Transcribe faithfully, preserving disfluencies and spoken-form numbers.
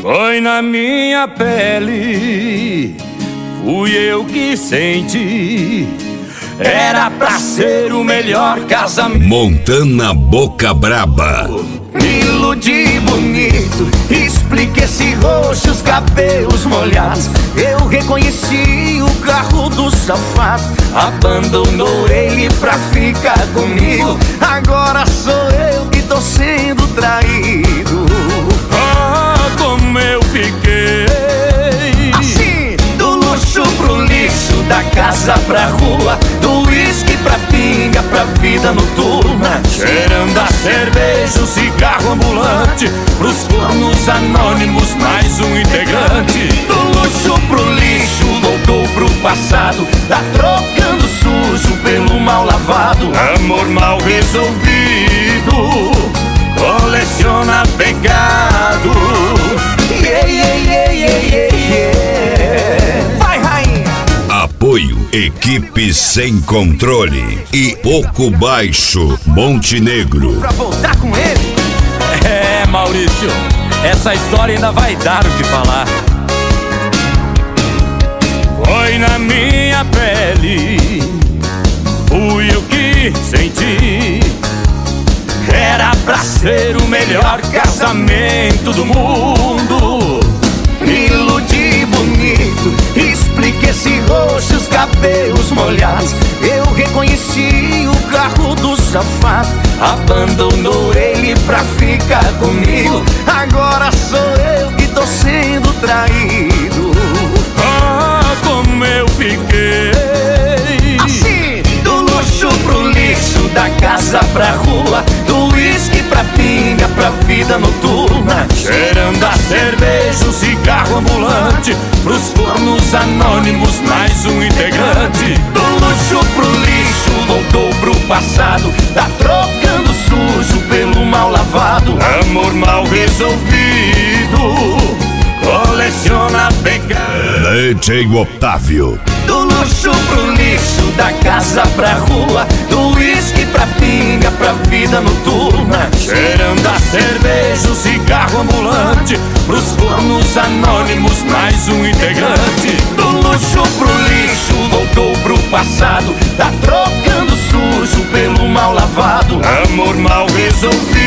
Foi na minha pele, fui eu que senti. Era pra ser o melhor casamento. Montana Boca Braba. Me iludi bonito, expliquei esse rosto, os cabelos molhados. Eu reconheci o carro do safado. Abandonou ele pra ficar comigo. Agora sou eu que tô sendo traído. Ah, como eu fiquei assim, do luxo pro lixo, da casa pra rua, do uísque pra pinga, pra vida noturna, cheirando a cerveja, o cigarro ambulante, pros fornos anônimos, mais um integrante. Do luxo pro lixo, voltou pro passado, tá trocando sujo pelo mal lavado. Amor mal resolvido, coleciona pecado. Yeah, yeah, yeah, yeah, yeah, yeah. Vai, rainha! Apoio Equipe Sem Controle e Pouco Baixo Montenegro. Pra voltar com ele? É, Maurício, essa história ainda vai dar o que falar. Foi na minha pele, fui eu que senti. Era pra ser o melhor casamento do mundo. Me iludi bonito, expliquei esse rosto, os cabelos molhados. Eu reconheci o carro do safado. Abandonou ele pra ficar comigo. Agora sou eu que tô sendo traído. Ah, como eu fiquei assim, do luxo pro lixo, da casa pra rua, do uísque pra pinga, pra vida noturna, cheirando a cerveja, o cigarro ambulante, pros fornos anônimos, mais um integrante. Do luxo pro lixo, voltou pro passado, tá trocando sujo pelo mal lavado. Amor mal resolvido, coleciona pecado. D J Otávio. Do luxo pro lixo, da casa pra rua, do uísque pra pinga, pra vida noturna, cheirando a cerveja, o cigarro ambulante, pros fornos anônimos, mais um integrante. Do luxo pro lixo, voltou pro passado, tá trocando sujo pelo mal lavado. Amor mal resolvido,